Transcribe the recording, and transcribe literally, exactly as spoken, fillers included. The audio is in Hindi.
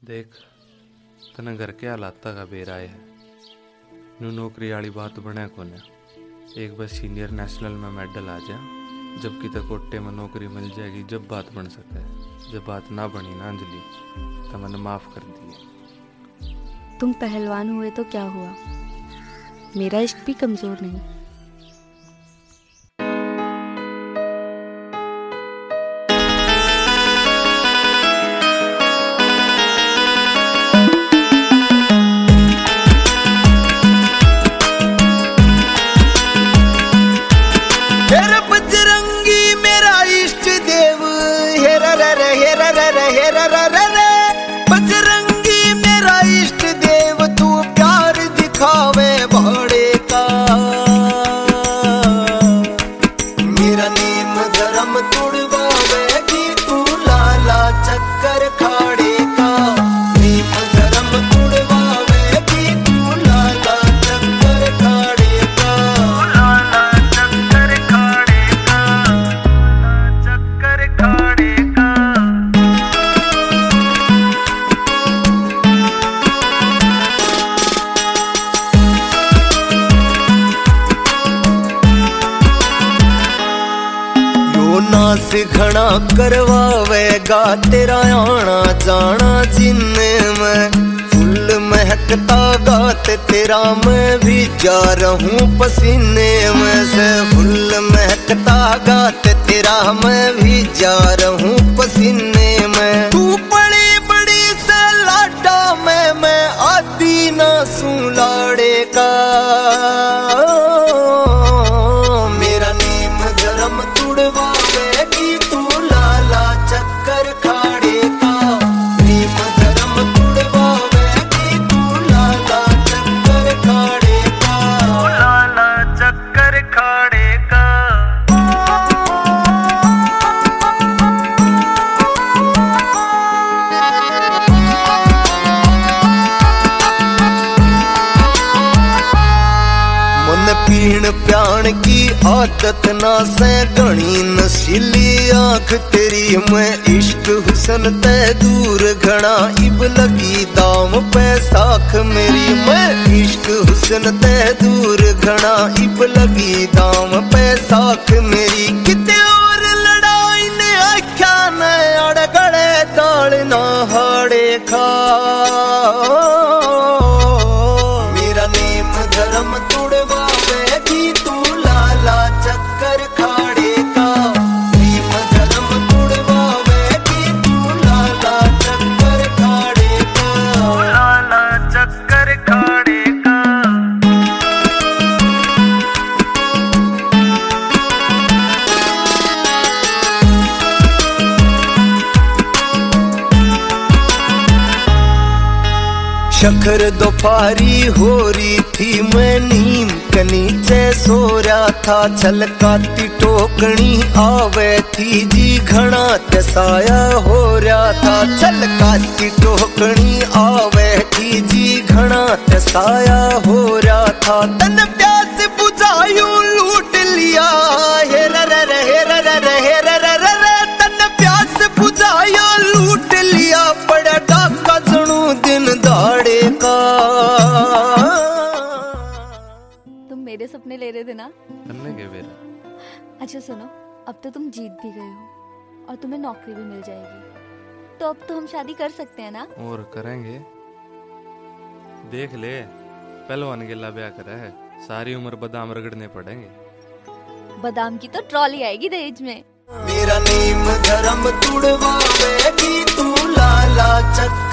देख तना घर के हालात का बेराय है नू नौकरी वाली बात बने कोने। एक बार सीनियर नेशनल में मेडल आ जा, जबकि तक कोटे में नौकरी मिल जाएगी जब बात बन सके। जब बात ना बनी ना अंजलि तो मैंने माफ कर दिए। तुम पहलवान हुए तो क्या हुआ, मेरा इश्क भी कमजोर नहीं। बजरंगी मेरा इष्ट देव, तू प्यार दिखावे बड़े का। मेरा नेम धर्म तुड़वावेगी तू लाला चक्कर खाड़े का। नेम धर्म तुड़वावेगी तू लाला चक्कर खाड़े का। लाला चक्कर खाड़े का, चक्कर खाड़े का। नास घना करवावेगा तेरा आना जाना जिन्ने में। फुल महकता गात तेरा मैं भी जा रहूं पसीने में से। फुल महकता गात तेरा मैं भी जा रहूं पसीने में। तू बड़ी बड़ी से लाडा में मैं आदि ना सू लाड़े का। मेरा नेम धर्म तुड़वा तू लाला चक्कर खाड़े का। नेम धर्म तुड़वावेगी तू लाला चक्कर खाड़े का। लाला चक्कर खाड़े का। मन पीण प्याण की आदत ना से घनी नशीली आंख तेरी। मैं इश्क हुसन ते दूर घना इब लगी दाम पे साख मेरी। मैं इश्क हुसन ते दूर घना इब लगी दाम पे साख मेरी। किते और लड़ाई ने आख्या न अड़गड़े दाल ना हाड़े खा। मेरा नेम धर्म तुड़वावेगी तू लाला चक्कर खाड़े का। नेम धर्म तुड़वावेगी तू लाला चक्कर खाड़े का। लाला चक्कर खाड़े का। शखर दोपहरी हो रही थी, मैं नीम के नीचे सो रहा था। छलकाती टोकनी आवे थी जी घना तसाया हो रहा था। छलकाती टोकनी आवे थी जी घना तसाया हो रहा था। तन प्यास बुझायू लूट लिया हे रे रे हे रे रे हे रे रे। तन प्यास बुझाया लूट लिया, पड़ा डाका जणू दिन दाड़े का। तुम मेरे सपने ले रहे थे ना? करने के बेरा। अच्छा सुनो, अब तो तुम जीत भी गए हो और तुम्हें नौकरी भी मिल जाएगी, तो अब तो हम शादी कर सकते हैं ना? और करेंगे। देख ले पहलवान के ला ब्याह करा है, सारी उम्र बादाम रगड़ने पड़ेंगे। बादाम की तो ट्रॉली आएगी दहेज में। मेरा नेम धर्म तुड़वावेगी तू लाला चक्कर